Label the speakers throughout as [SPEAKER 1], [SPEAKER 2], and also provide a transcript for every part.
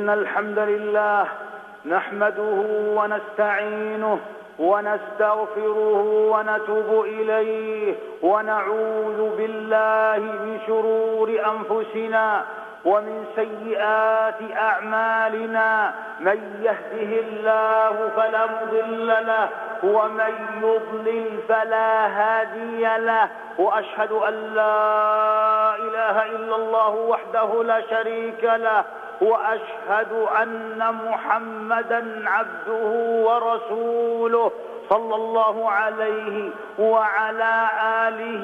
[SPEAKER 1] إن الحمد لله نحمده ونستعينه ونستغفره ونتوب إليه ونعوذ بالله من شرور أنفسنا ومن سيئات أعمالنا. من يهده الله فلا مضل له ومن يضلل فلا هادي له، وأشهد أن لا إله إلا الله وحده لا شريك له، وأشهد أن محمدا عبده ورسوله صلى الله عليه وعلى آله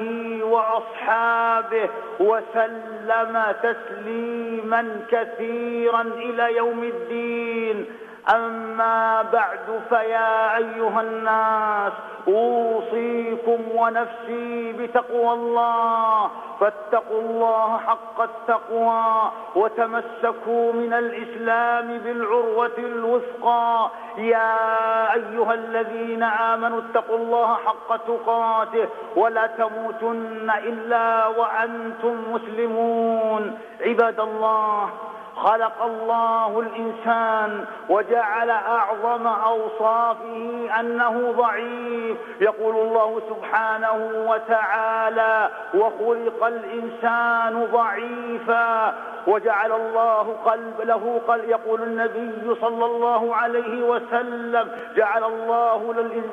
[SPEAKER 1] وأصحابه وسلم تسليما كثيرا إلى يوم الدين. أما بعد، فيا أيها الناس أوصيكم ونفسي بتقوى الله، فاتقوا الله حق التقوى وتمسكوا من الإسلام بالعروة الوثقى. يا أيها الذين آمنوا اتقوا الله حق تقاته ولا تموتن إلا وأنتم مسلمون. عباد الله، خلق الله الإنسان وجعل أعظم أوصافه أنه ضعيف. يقول الله سبحانه وتعالى: وخلق الإنسان ضعيفا وجعل الله له قلب. يقول النبي صلى الله عليه وسلم: جعل الله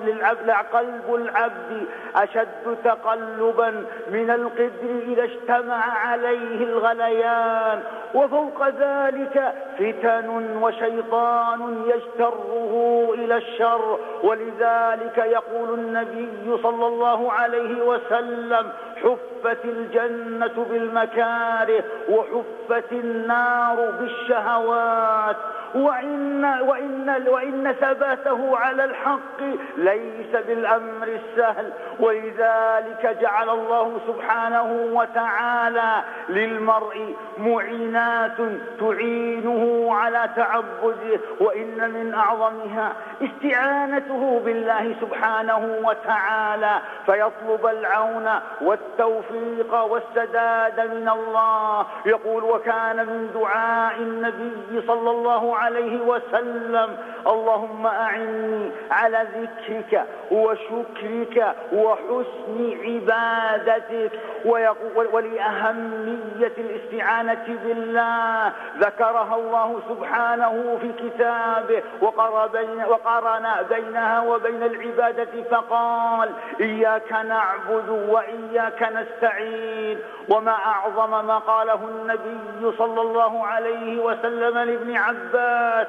[SPEAKER 1] قلب العبد أشد تقلبا من القدر إذا اجتمع عليه الغليان، وفوق ذلك فتن وشيطان يجتره إلى الشر. ولذلك يقول النبي صلى الله عليه وسلم: حفت الجنة بالمكاره وحفت النار بالشهوات. وإن ثباته على الحق ليس بالأمر السهل. ولذلك جعل الله سبحانه وتعالى للمرء معينات تعينه على تعبده، وإن من أعظمها استعانته بالله سبحانه وتعالى، فيطلب العون والتوفيق والسداد من الله. يقول: وكان من دعاء النبي صلى الله عليه وسلم: اللهم أعني على ذكرك وشكرك وحسن عبادتك. ولأهمية الاستعانة بالله ذكرها الله سبحانه في كتابه وقارن بينها وبين العبادة فقال: إياك نعبد وإياك نستعين. وما أعظم ما قاله النبي صلى الله عليه وسلم لابن عباس: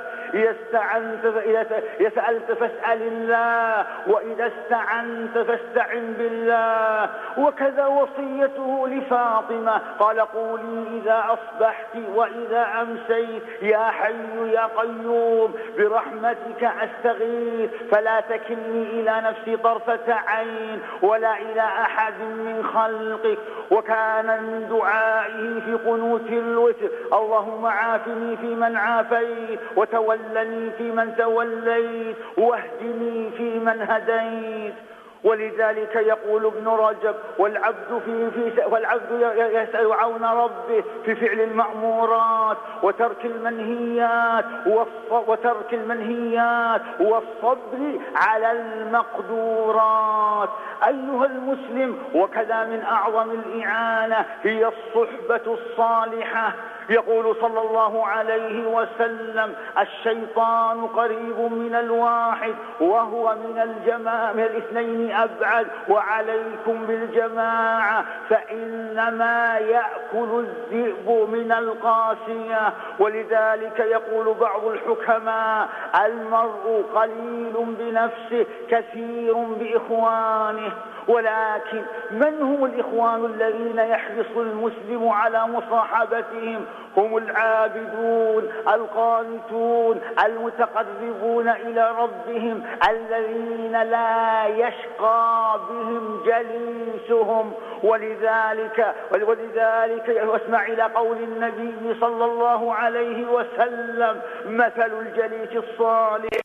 [SPEAKER 1] إذا سألت فاسأل الله وإذا استعنت فاستعن بالله. وكذا وصيته لفاطمة قال: قولي إذا أصبحت وإذا أمسيت يا حي يا قيوم برحمتك أستغيث فلا تكلني إلى نفسي طرفة عين ولا إلى أحد من خلقك. وكان من دعائه في قنوت الوتر: اللهم عافني فيمن عافيت وتولني فيمن توليت واهدني فيمن هديت. ولذلك يقول ابن رجب: والعبد يسأل عون ربه في فعل المأمورات وترك المنهيات والصبر على المقدورات. أيها المسلم، وكذا من أعظم الإعانة هي الصحبة الصالحة. يقول صلى الله عليه وسلم: الشيطان قريب من الواحد وهو من الاثنين أبعد، وعليكم بالجماعة فإنما يأكل الذئب من القاسية. ولذلك يقول بعض الحكماء: المرء قليل بنفسه كثير بإخوانه. ولكن من هم الإخوان الذين يحرص المسلم على مصاحبتهم؟ هم العابدون القانتون المتقربون إلى ربهم الذين لا يشقى بهم جليسهم. ولذلك واسمع إلى قول النبي صلى الله عليه وسلم: مثل الجليس الصالح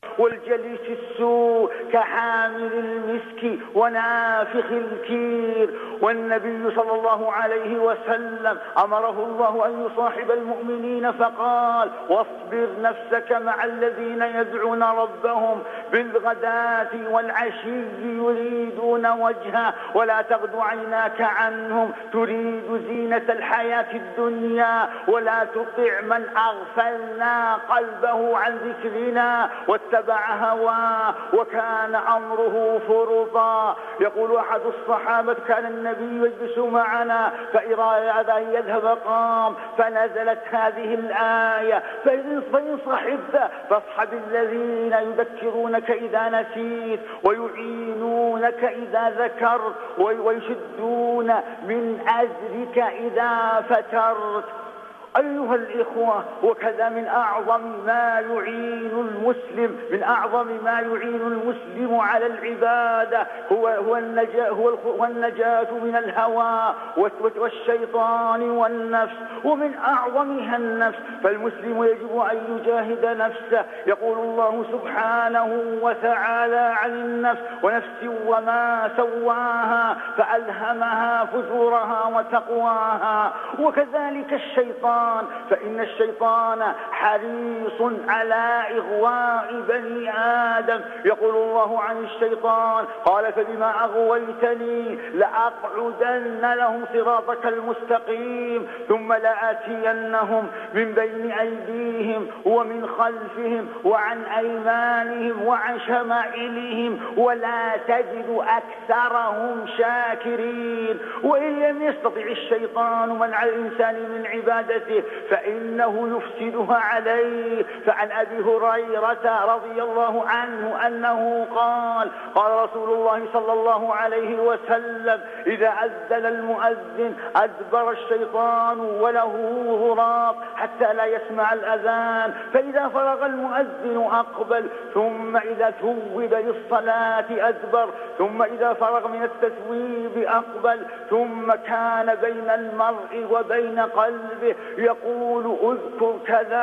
[SPEAKER 1] والجليس السوء كحامل المسك ونافخ الكير. والنبي صلى الله عليه وسلم أمره الله أن يصاحب المؤمنين فقال: واصبر نفسك مع الذين يدعون ربهم بالغداة والعشي يريدون وجهه ولا تغض عيناك عنهم تريد زينة الحياة الدنيا ولا تطع من أغفلنا قلبه عن ذكرنا واتبع هواه وكان أمره فرطا. يقول أحد الصحابة: كان النبي يجلس معنا فإذا يذهب قام، فنزلت هذه الآية: فإن صحبت فاصحب الذين يذكرونك إذا نسيت ويعينونك إذا ذكرت ويشدون من أزرك إذا فترت. أيها الإخوة، وكذا من أعظم ما يعين المسلم على العبادة هو النجاة من الهوى والشيطان والنفس، ومن أعظمها النفس، فالمسلم يجب أن يجاهد نفسه. يقول الله سبحانه وتعالى عن النفس: ونفس وما سواها فألهمها فجورها وتقواها. وكذلك الشيطان، فإن الشيطان حريص على إغواء بني آدم. يقول الله عن الشيطان: قال: فبما أغويتني لأقعدن لهم صراطك المستقيم ثم لآتينهم من بين أيديهم ومن خلفهم وعن أيمانهم وعن شمائلهم ولا تجد أكثرهم شاكرين. وإن لم يستطع الشيطان منع الإنسان من عبادته فإنه يفسدها عليه. فعن أبي هريرة رضي الله عنه أنه قال: قال رسول الله صلى الله عليه وسلم: إذا أذن المؤذن أدبر الشيطان وله غراب حتى لا يسمع الأذان، فإذا فرغ المؤذن أقبل، ثم إذا ثوب للصلاة أدبر، ثم إذا فرغ من التثويب أقبل، ثم كان بين المرء وبين قلبه يقول: اذكر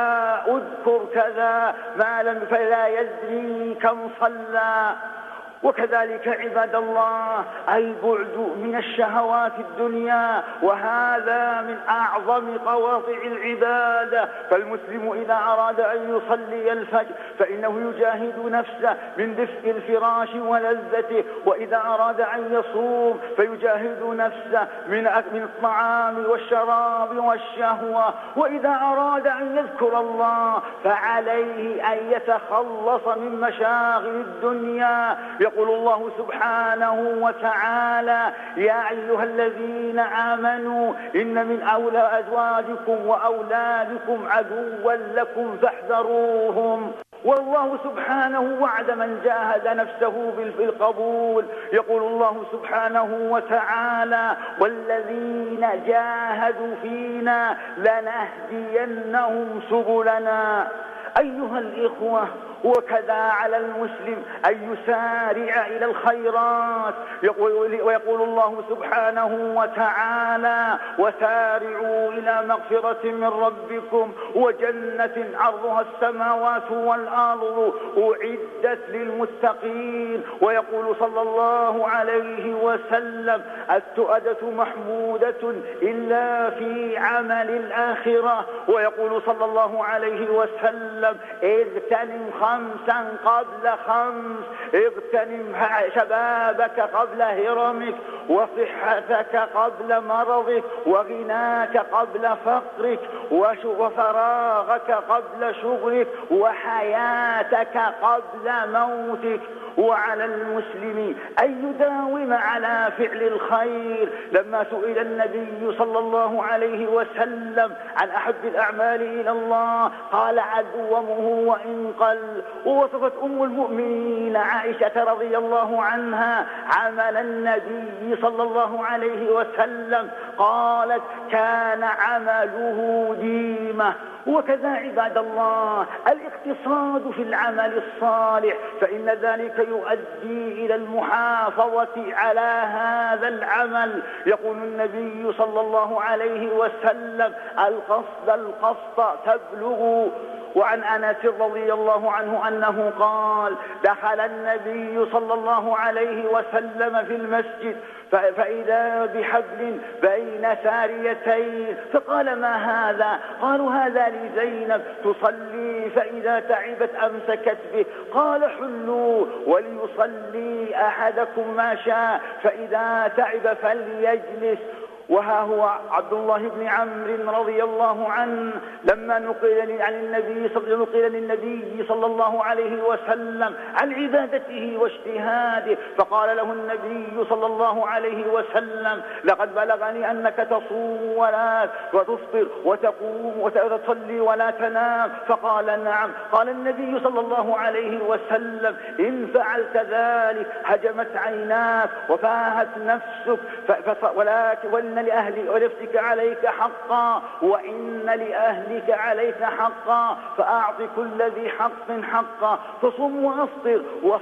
[SPEAKER 1] كذا ما لم فلا يدري كم صلى. وكذلك عباد الله البعد من الشهوات الدنيا، وهذا من أعظم قواطع العبادة. فالمسلم إذا أراد أن يصلي الفجر فإنه يجاهد نفسه من دفء الفراش ولذته، وإذا أراد أن يصوم فيجاهد نفسه من الطعام والشراب والشهوة، وإذا أراد أن يذكر الله فعليه أن يتخلص من مشاغل الدنيا. يقول الله سبحانه وتعالى: يا أيها الذين آمنوا إن من أزواجكم وأولادكم عدوا لكم فاحذروهم. والله سبحانه وعد من جاهد نفسه بالقبول. يقول الله سبحانه وتعالى: والذين جاهدوا فينا لنهدينهم سبلنا. أيها الإخوة، وكذا على المسلم أن يسارع إلى الخيرات. ويقول الله سبحانه وتعالى: وسارعوا إلى مغفرة من ربكم وجنة عرضها السماوات والأرض أعدت للمتقين. ويقول صلى الله عليه وسلم: التؤدة محمودة إلا في عمل الآخرة. ويقول صلى الله عليه وسلم: اغتنم خمسا قبل خمس، اغتنم شبابك قبل هرمك، وصحتك قبل مرضك، وغناك قبل فقرك، وفراغك قبل شغلك، وحياتك قبل موتك. وعلى المسلم أن يداوم على فعل الخير. لما سئل النبي صلى الله عليه وسلم عن أحب الأعمال إلى الله قال: أدومه وإن قل. ووصفت أم المؤمنين عائشة رضي الله عنها عمل النبي صلى الله عليه وسلم، قالت: كان عمله ديمة. وكذا عباد الله الاقتصاد في العمل الصالح، فإن ذلك يؤدي إلى المحافظة على هذا العمل. يقول النبي صلى الله عليه وسلم: القصد تبلغ وعن أنس رضي الله عنه أنه قال: دخل النبي صلى الله عليه وسلم في المسجد فإذا بحبل بين ساريتين، فقال: ما هذا؟ قالوا: هذا لزينب تصلي فإذا تعبت أمسكت به. قال: حلوا وليصلي أحدكم ما شاء فإذا تعب فليجلس. وها هو عبد الله بن عمرو رضي الله عنه لما نقل للنبي صلى الله عليه وسلم عن عبادته واجتهاده، فقال له النبي صلى الله عليه وسلم: لقد بلغني أنك تصوم ولا وتفطر وتقوم وتصلي ولا تنام. فقال: نعم. قال النبي صلى الله عليه وسلم: إن فعلت ذلك هجمت عيناك وفاهت نفسك، وإن لنفسك عليك حقا وإن لأهلك عليك حقا، فأعط كل ذي حق حقا، فصم وأفطر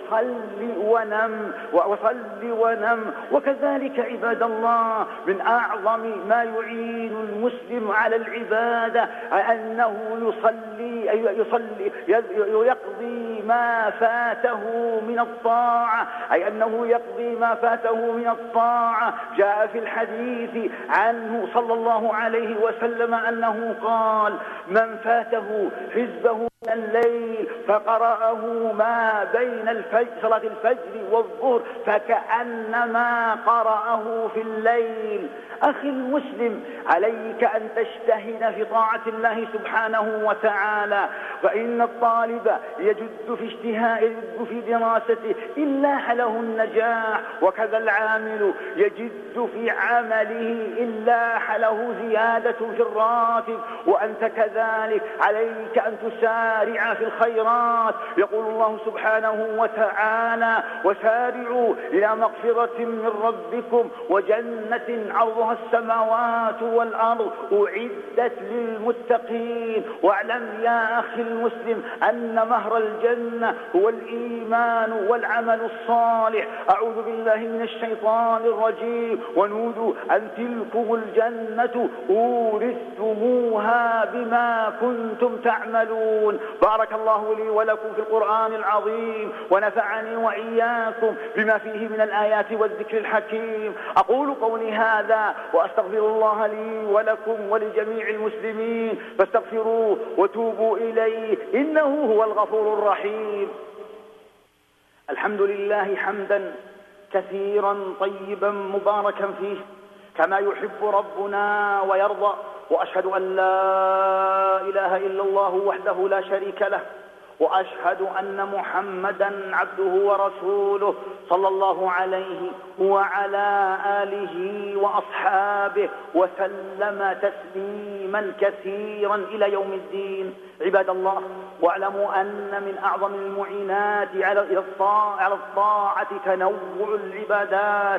[SPEAKER 1] وصل ونم. وكذلك عباد الله من أعظم ما يعين المسلم على العبادة أنه يقضي ما فاته من الطاعة، أي أنه يقضي ما فاته من الطاعة. جاء في الحديث عنه صلى الله عليه وسلم أنه قال: من فاته حزبه من الليل فقرأه ما بين صلاة الفجر والظهر فكأنما قرأه في الليل. أخي المسلم، عليك أن تجتهد في طاعة الله سبحانه وتعالى، فإن الطالب يجد في دراسته إن لاح له النجاح، وكذا العامل يجد في عمله إن لاح له زيادة في الراتب. وأنت كذلك عليك أن تسارع في الخيرات. يقول الله سبحانه وتعالى: وسارعوا إلى مغفرة من ربكم وجنة عرضها السماوات والأرض أعدت للمتقين. واعلم يا أخي المسلم أن مهر الجنة هو الإيمان والعمل الصالح. أعوذ بالله من الشيطان الرجيم. ونودوا أن تلكم الجنة أورثتموها بما كنتم تعملون. بارك الله لي ولكم في القرآن العظيم، ونفعني وإياكم بما فيه من الآيات والذكر الحكيم. أقول قولي هذا وأستغفر الله لي ولكم ولجميع المسلمين، فاستغفروه وتوبوا إليه إنه هو الغفور الرحيم. الحمد لله حمدا كثيرا طيبا مباركا فيه كما يحب ربنا ويرضى، وأشهد أن لا إله إلا الله وحده لا شريك له، وأشهد أن محمدا عبده ورسوله صلى الله عليه وعلى آله وأصحابه وسلم تسليما كثيرا إلى يوم الدين. عباد الله، واعلموا أن من أعظم المعينات على الطاعة تنوع العبادات.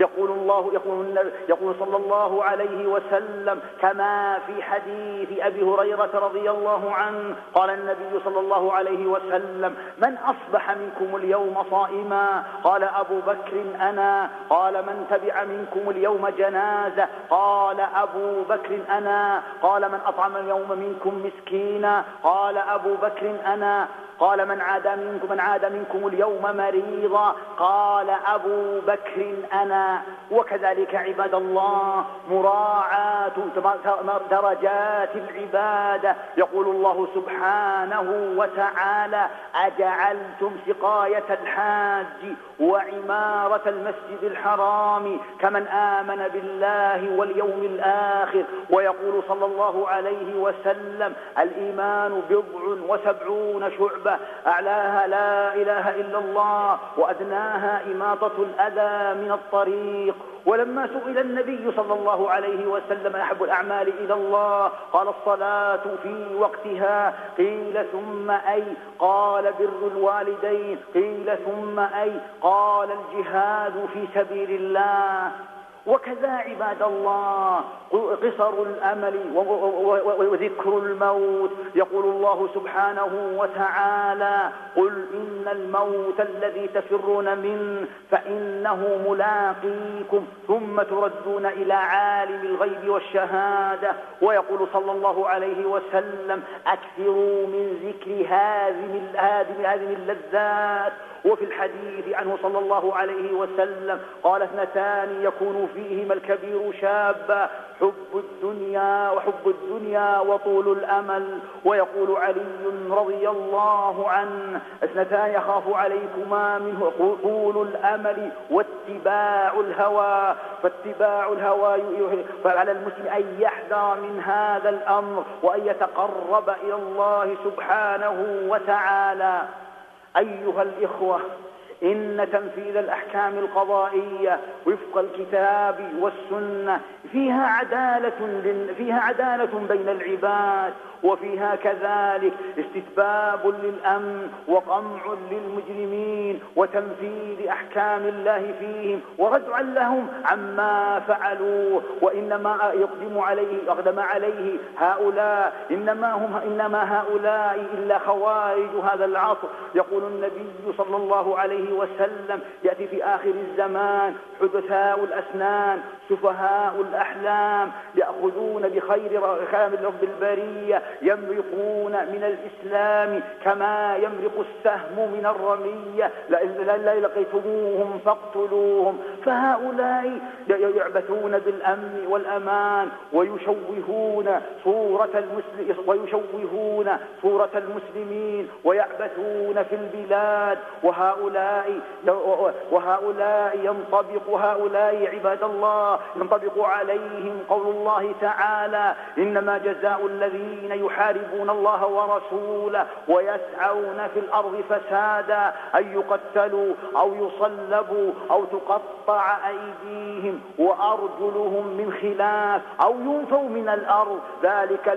[SPEAKER 1] يقول صلى الله عليه وسلم كما في حديث أبي هريرة رضي الله عنه قال النبي صلى الله عليه وسلم: من أصبح منكم اليوم صائما؟ قال أبو بكر: أنا. قال: من تبع منكم اليوم جنازة؟ قال أبو بكر: أنا. قال: من أطعم اليوم منكم مسكينا؟ قال أبو بكر: أنا. قال: من عاد منكم اليوم مريضا؟ قال أبو بكر: أنا. وكذلك عباد الله مراعاة درجات العبادة. يقول الله سبحانه وتعالى: أجعلتم سقاية الحاج وعمارة المسجد الحرام كمن آمن بالله واليوم الآخر. ويقول صلى الله عليه وسلم: الإيمان 70 شعبة، أعلاها لا إله إلا الله، وأدناها إماطة الأذى من الطريق. ولما سئل النبي صلى الله عليه وسلم: أحب الأعمال إلى الله؟ قال: الصلاة في وقتها. قيل: ثم أي؟ قال: بر الوالدين. قيل: ثم أي؟ قال: الجهاد في سبيل الله. وكذا عباد الله قصر الأمل وذكر الموت. يقول الله سبحانه وتعالى: قل إن الموت الذي تفرون منه فإنه ملاقيكم ثم تردون إلى عالم الغيب والشهادة. ويقول صلى الله عليه وسلم: أكثروا من ذكر هذه اللذات. وفي الحديث عنه صلى الله عليه وسلم قال: اثنتان يكون فيهما الكبير شابا: حب الدنيا وطول الأمل. ويقول علي رضي الله عنه: اثنتان يخاف عليكما منه طول الأمل واتباع الهوى. فاتباع الهوى فعلى المسلم أن يحذر من هذا الأمر وأن يتقرب إلى الله سبحانه وتعالى. أيها الإخوة، إن تنفيذ الأحكام القضائية وفق الكتاب والسنة فيها عدالة بين العباد، وفيها كذلك استتباب للأمن وقمع للمجرمين وتنفيذ أحكام الله فيهم وردعا لهم عما فعلوه. وإنما أقدم عليه هؤلاء إنما هؤلاء إلا خوارج هذا العصر. يقول النبي صلى الله عليه وسلم: يأتي في آخر الزمان حدثاء الأسنان سفهاء الأحلام يأخذون بخير رب البرية، يمرقون من الإسلام كما يمرق السهم من الرمية، لا لقيتموهم فاقتلوهم. فهؤلاء يعبثون بالأمن والأمان ويشوهون صورة المسلمين ويعبثون في البلاد. وهؤلاء عباد الله ينطبق عليهم قول الله تعالى: إنما جزاء الذين يحاربون الله ورسوله ويسعون في الأرض فسادا أن يقتلوا أو يصلبوا أو تقطع أيديهم وأرجلهم من خلاف أو ينفوا من الأرض، ذلك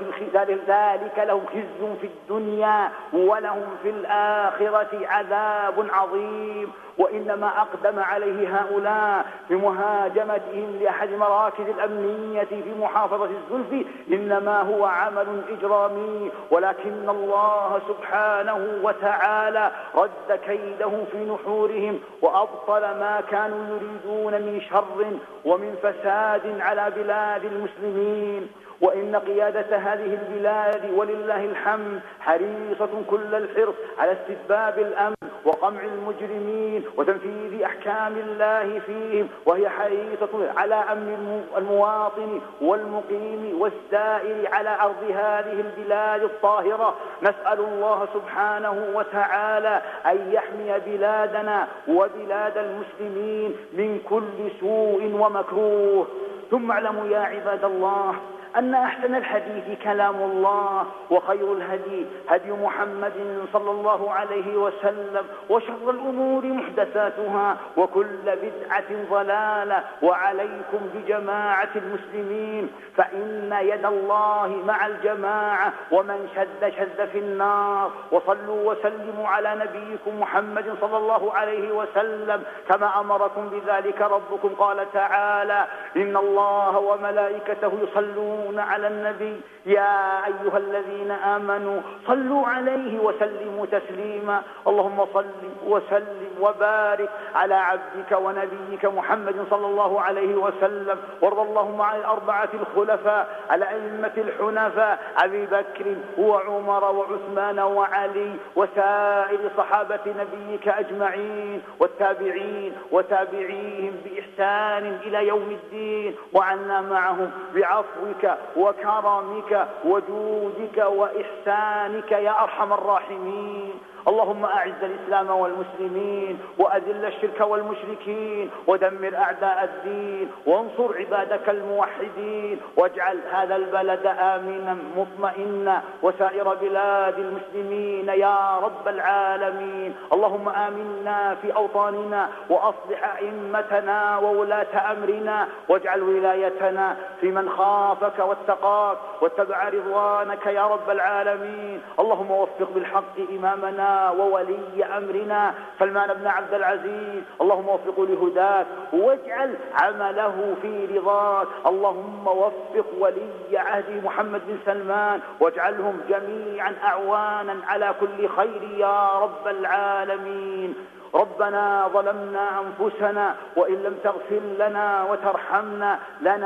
[SPEAKER 1] لهم خزي في الدنيا ولهم في الآخرة عذاب عظيم. وإنما أقدم عليه هؤلاء بمهاجمتهم لأحد مراكز الأمنية في محافظة الزلفي إنما هو عمل إجرامي، ولكن الله سبحانه وتعالى رد كيدهم في نحورهم وأبطل ما كانوا يريدون من شر ومن فساد على بلاد المسلمين. وإن قيادة هذه البلاد ولله الحمد حريصة كل الحرص على استتباب الأمن وقمع المجرمين وتنفيذ أحكام الله فيهم، وهي حريصة على أمن المواطن والمقيم والسائر على أرض هذه البلاد الطاهرة. نسأل الله سبحانه وتعالى أن يحمي بلادنا وبلاد المسلمين من كل سوء ومكروه. ثم اعلموا يا عباد الله أن أحسن الحديث كلام الله، وخير الهدي هدي محمد صلى الله عليه وسلم، وشر الأمور محدثاتها وكل بدعة ضلالة. وعليكم بجماعة المسلمين فإن يد الله مع الجماعة، ومن شد في النار. وصلوا وسلموا على نبيكم محمد صلى الله عليه وسلم كما أمركم بذلك ربكم. قال تعالى: إن الله وملائكته يصلون على النبي يا أيها الذين آمنوا صلوا عليه وسلموا تسليما. اللهم صل وسلم وبارك على عبدك ونبيك محمد صلى الله عليه وسلم. وارض اللهم عن الأربعة الخلفاء الأئمة الحنفاء أبي بكر وعمر وعثمان وعلي وسائر صحابة نبيك أجمعين، والتابعين وتابعيهم بإحسان إلى يوم الدين، وعنا معهم بعفوك وكرمك وجودك وإحسانك يا أرحم الراحمين. اللهم أعز الإسلام والمسلمين وأذل الشرك والمشركين ودمر أعداء الدين وانصر عبادك الموحدين، واجعل هذا البلد آمنا مطمئنا وسائر بلاد المسلمين يا رب العالمين. اللهم آمنا في أوطاننا وأصلح أئمتنا وولاة أمرنا، واجعل ولايتنا في من خافك رضاك واتقاك واتبع رضوانك يا رب العالمين. اللهم وفق بالحق إمامنا وولي أمرنا سلمان بن عبد العزيز، اللهم وفقه لهداك واجعل عمله في رضاك. اللهم وفق ولي عهده محمد بن سلمان واجعلهم جميعا أعوانا على كل خير يا رب العالمين. ربنا ظلمنا أنفسنا وإن لم تغفر لنا وترحمنا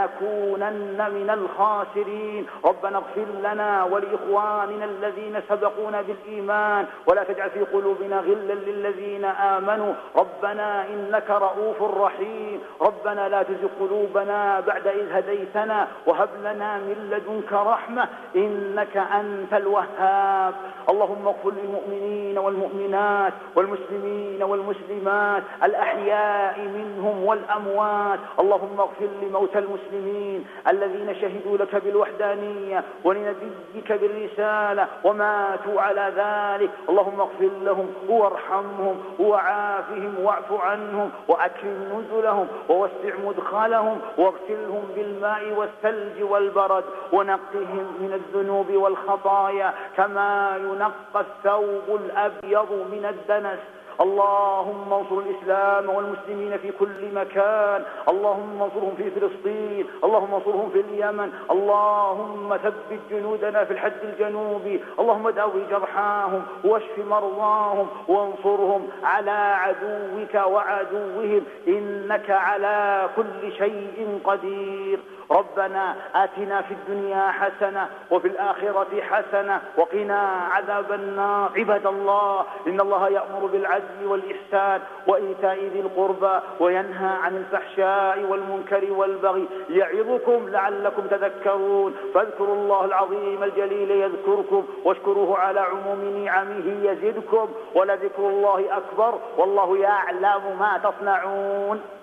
[SPEAKER 1] لنكونن من الخاسرين. ربنا اغفر لنا ولإخواننا الذين سبقونا بالإيمان ولا تجعل في قلوبنا غلا للذين آمنوا ربنا إنك رؤوف رحيم. ربنا لا تزغ قلوبنا بعد إذ هديتنا وهب لنا من لدنك رحمة إنك أنت الوهاب. اللهم اغفر للمؤمنين والمؤمنات والمسلمين والمسلمات الأحياء منهم والأموات. اللهم اغفر لموتى المسلمين الذين شهدوا لك بالوحدانية ولنبيك بالرسالة وماتوا على ذلك. اللهم اغفر لهم وارحمهم وعافهم واعف عنهم وأكرم نزلهم ووسع مدخلهم واغسلهم بالماء والثلج والبرد ونقهم من الذنوب والخطايا كما ينقى الثوب الأبيض من الدنس. اللهم انصر الإسلام والمسلمين في كل مكان. اللهم انصرهم في فلسطين، اللهم انصرهم في اليمن، اللهم ثبت جنودنا في الحد الجنوبي. اللهم داوي جرحاهم واشف مرضاهم وانصرهم على عدوك وعدوهم إنك على كل شيء قدير. ربنا آتنا في الدنيا حسنة وفي الآخرة حسنة وقنا عذاب النار. عباد الله، إن الله يأمر بالعدل والإحسان وإيتاء ذي القربى وينهى عن الفحشاء والمنكر والبغي يعظكم لعلكم تذكرون. فاذكروا الله العظيم الجليل يذكركم واشكروه على عموم نعمه يزدكم ولذكر الله أكبر والله يعلم ما تصنعون.